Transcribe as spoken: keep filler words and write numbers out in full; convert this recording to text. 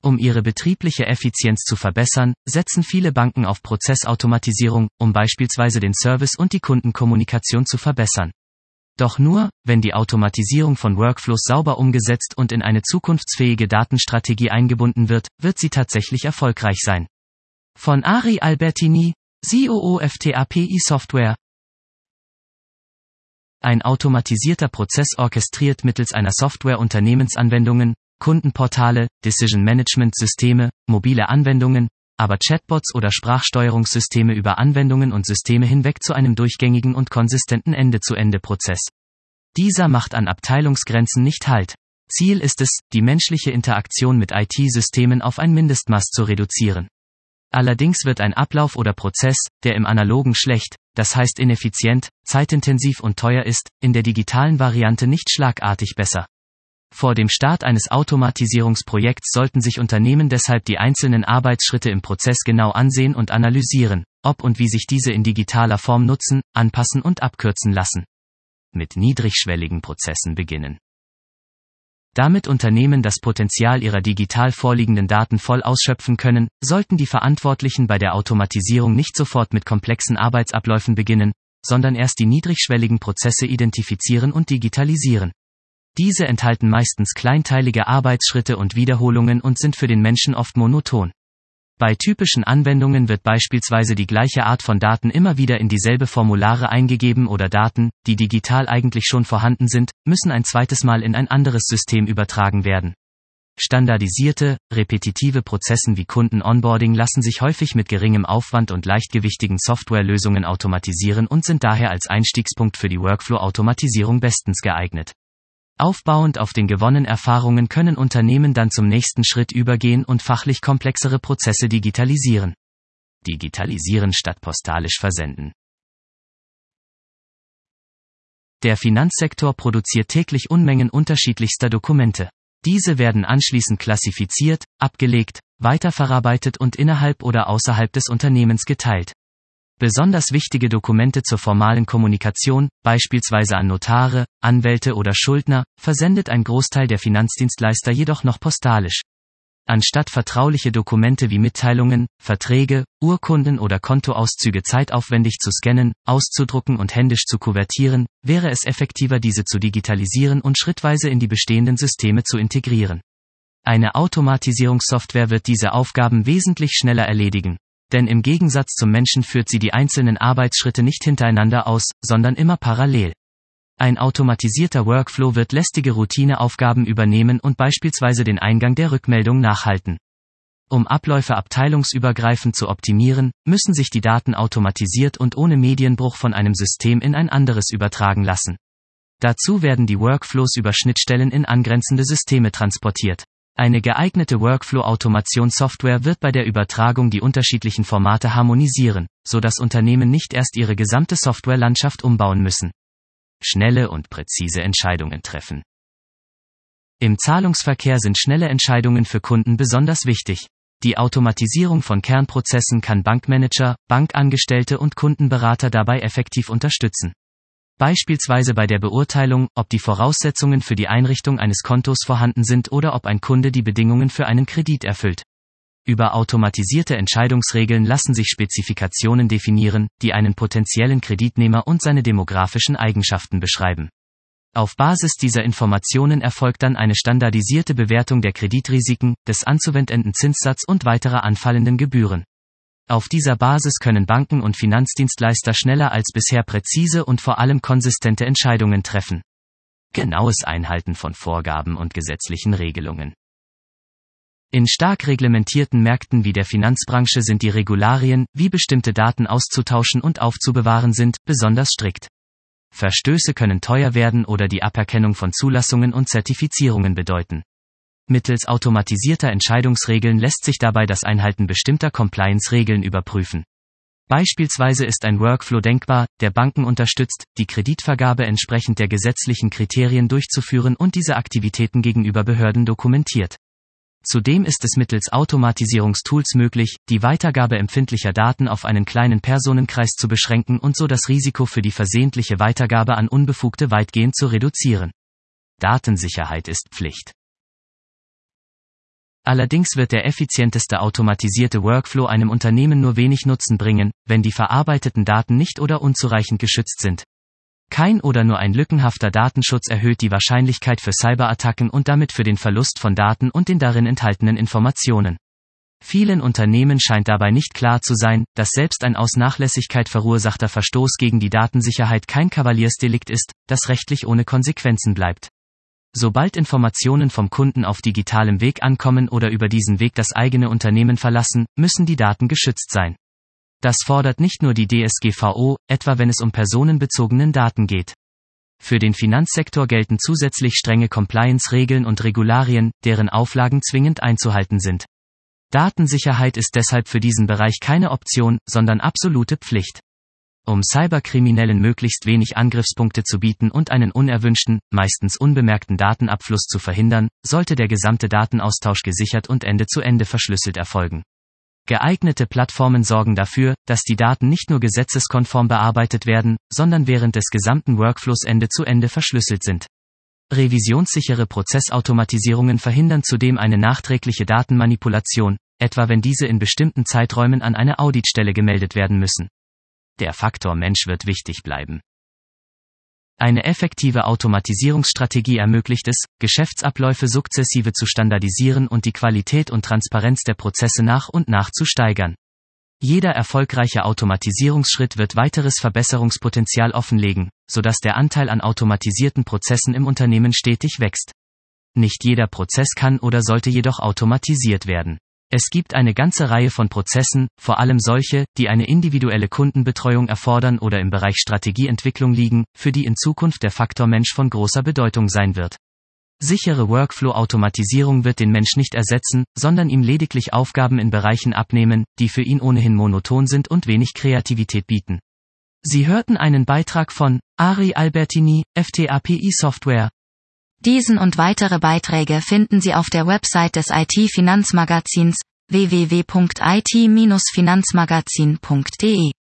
Um ihre betriebliche Effizienz zu verbessern, setzen viele Banken auf Prozessautomatisierung, um beispielsweise den Service und die Kundenkommunikation zu verbessern. Doch nur, wenn die Automatisierung von Workflows sauber umgesetzt und in eine zukunftsfähige Datenstrategie eingebunden wird, wird sie tatsächlich erfolgreich sein. Von Ari Albertini, C O O F T A P I Software. Ein automatisierter Prozess orchestriert mittels einer Software Unternehmensanwendungen, Kundenportale, Decision-Management-Systeme, mobile Anwendungen, aber Chatbots oder Sprachsteuerungssysteme über Anwendungen und Systeme hinweg zu einem durchgängigen und konsistenten Ende-zu-Ende-Prozess. Dieser macht an Abteilungsgrenzen nicht Halt. Ziel ist es, die menschliche Interaktion mit I T-Systemen auf ein Mindestmaß zu reduzieren. Allerdings wird ein Ablauf oder Prozess, der im Analogen schlecht, das heißt ineffizient, zeitintensiv und teuer ist, in der digitalen Variante nicht schlagartig besser. Vor dem Start eines Automatisierungsprojekts sollten sich Unternehmen deshalb die einzelnen Arbeitsschritte im Prozess genau ansehen und analysieren, ob und wie sich diese in digitaler Form nutzen, anpassen und abkürzen lassen. Mit niedrigschwelligen Prozessen beginnen. Damit Unternehmen das Potenzial ihrer digital vorliegenden Daten voll ausschöpfen können, sollten die Verantwortlichen bei der Automatisierung nicht sofort mit komplexen Arbeitsabläufen beginnen, sondern erst die niedrigschwelligen Prozesse identifizieren und digitalisieren. Diese enthalten meistens kleinteilige Arbeitsschritte und Wiederholungen und sind für den Menschen oft monoton. Bei typischen Anwendungen wird beispielsweise die gleiche Art von Daten immer wieder in dieselbe Formulare eingegeben oder Daten, die digital eigentlich schon vorhanden sind, müssen ein zweites Mal in ein anderes System übertragen werden. Standardisierte, repetitive Prozessen wie Kunden-Onboarding lassen sich häufig mit geringem Aufwand und leichtgewichtigen Softwarelösungen automatisieren und sind daher als Einstiegspunkt für die Workflow-Automatisierung bestens geeignet. Aufbauend auf den gewonnenen Erfahrungen können Unternehmen dann zum nächsten Schritt übergehen und fachlich komplexere Prozesse digitalisieren. Digitalisieren statt postalisch versenden. Der Finanzsektor produziert täglich Unmengen unterschiedlichster Dokumente. Diese werden anschließend klassifiziert, abgelegt, weiterverarbeitet und innerhalb oder außerhalb des Unternehmens geteilt. Besonders wichtige Dokumente zur formalen Kommunikation, beispielsweise an Notare, Anwälte oder Schuldner, versendet ein Großteil der Finanzdienstleister jedoch noch postalisch. Anstatt vertrauliche Dokumente wie Mitteilungen, Verträge, Urkunden oder Kontoauszüge zeitaufwendig zu scannen, auszudrucken und händisch zu kuvertieren, wäre es effektiver, diese zu digitalisieren und schrittweise in die bestehenden Systeme zu integrieren. Eine Automatisierungssoftware wird diese Aufgaben wesentlich schneller erledigen. Denn im Gegensatz zum Menschen führt sie die einzelnen Arbeitsschritte nicht hintereinander aus, sondern immer parallel. Ein automatisierter Workflow wird lästige Routineaufgaben übernehmen und beispielsweise den Eingang der Rückmeldung nachhalten. Um Abläufe abteilungsübergreifend zu optimieren, müssen sich die Daten automatisiert und ohne Medienbruch von einem System in ein anderes übertragen lassen. Dazu werden die Workflows über Schnittstellen in angrenzende Systeme transportiert. Eine geeignete Workflow-Automationssoftware wird bei der Übertragung die unterschiedlichen Formate harmonisieren, sodass Unternehmen nicht erst ihre gesamte Softwarelandschaft umbauen müssen. Schnelle und präzise Entscheidungen treffen. Im Zahlungsverkehr sind schnelle Entscheidungen für Kunden besonders wichtig. Die Automatisierung von Kernprozessen kann Bankmanager, Bankangestellte und Kundenberater dabei effektiv unterstützen. Beispielsweise bei der Beurteilung, ob die Voraussetzungen für die Einrichtung eines Kontos vorhanden sind oder ob ein Kunde die Bedingungen für einen Kredit erfüllt. Über automatisierte Entscheidungsregeln lassen sich Spezifikationen definieren, die einen potenziellen Kreditnehmer und seine demografischen Eigenschaften beschreiben. Auf Basis dieser Informationen erfolgt dann eine standardisierte Bewertung der Kreditrisiken, des anzuwendenden Zinssatz und weiterer anfallenden Gebühren. Auf dieser Basis können Banken und Finanzdienstleister schneller als bisher präzise und vor allem konsistente Entscheidungen treffen. Genaues Einhalten von Vorgaben und gesetzlichen Regelungen. In stark reglementierten Märkten wie der Finanzbranche sind die Regularien, wie bestimmte Daten auszutauschen und aufzubewahren sind, besonders strikt. Verstöße können teuer werden oder die Aberkennung von Zulassungen und Zertifizierungen bedeuten. Mittels automatisierter Entscheidungsregeln lässt sich dabei das Einhalten bestimmter Compliance-Regeln überprüfen. Beispielsweise ist ein Workflow denkbar, der Banken unterstützt, die Kreditvergabe entsprechend der gesetzlichen Kriterien durchzuführen und diese Aktivitäten gegenüber Behörden dokumentiert. Zudem ist es mittels Automatisierungstools möglich, die Weitergabe empfindlicher Daten auf einen kleinen Personenkreis zu beschränken und so das Risiko für die versehentliche Weitergabe an Unbefugte weitgehend zu reduzieren. Datensicherheit ist Pflicht. Allerdings wird der effizienteste automatisierte Workflow einem Unternehmen nur wenig Nutzen bringen, wenn die verarbeiteten Daten nicht oder unzureichend geschützt sind. Kein oder nur ein lückenhafter Datenschutz erhöht die Wahrscheinlichkeit für Cyberattacken und damit für den Verlust von Daten und den darin enthaltenen Informationen. Vielen Unternehmen scheint dabei nicht klar zu sein, dass selbst ein aus Nachlässigkeit verursachter Verstoß gegen die Datensicherheit kein Kavaliersdelikt ist, das rechtlich ohne Konsequenzen bleibt. Sobald Informationen vom Kunden auf digitalem Weg ankommen oder über diesen Weg das eigene Unternehmen verlassen, müssen die Daten geschützt sein. Das fordert nicht nur die D S G V O, etwa wenn es um personenbezogenen Daten geht. Für den Finanzsektor gelten zusätzlich strenge Compliance-Regeln und Regularien, deren Auflagen zwingend einzuhalten sind. Datensicherheit ist deshalb für diesen Bereich keine Option, sondern absolute Pflicht. Um Cyberkriminellen möglichst wenig Angriffspunkte zu bieten und einen unerwünschten, meistens unbemerkten Datenabfluss zu verhindern, sollte der gesamte Datenaustausch gesichert und Ende zu Ende verschlüsselt erfolgen. Geeignete Plattformen sorgen dafür, dass die Daten nicht nur gesetzeskonform bearbeitet werden, sondern während des gesamten Workflows Ende zu Ende verschlüsselt sind. Revisionssichere Prozessautomatisierungen verhindern zudem eine nachträgliche Datenmanipulation, etwa wenn diese in bestimmten Zeiträumen an eine Auditstelle gemeldet werden müssen. Der Faktor Mensch wird wichtig bleiben. Eine effektive Automatisierungsstrategie ermöglicht es, Geschäftsabläufe sukzessive zu standardisieren und die Qualität und Transparenz der Prozesse nach und nach zu steigern. Jeder erfolgreiche Automatisierungsschritt wird weiteres Verbesserungspotenzial offenlegen, sodass der Anteil an automatisierten Prozessen im Unternehmen stetig wächst. Nicht jeder Prozess kann oder sollte jedoch automatisiert werden. Es gibt eine ganze Reihe von Prozessen, vor allem solche, die eine individuelle Kundenbetreuung erfordern oder im Bereich Strategieentwicklung liegen, für die in Zukunft der Faktor Mensch von großer Bedeutung sein wird. Sichere Workflow-Automatisierung wird den Mensch nicht ersetzen, sondern ihm lediglich Aufgaben in Bereichen abnehmen, die für ihn ohnehin monoton sind und wenig Kreativität bieten. Sie hörten einen Beitrag von Ari Albertini, F T A P I Software. Diesen und weitere Beiträge finden Sie auf der Website des I T-Finanzmagazins w w w punkt i t Bindestrich finanzmagazin punkt d e.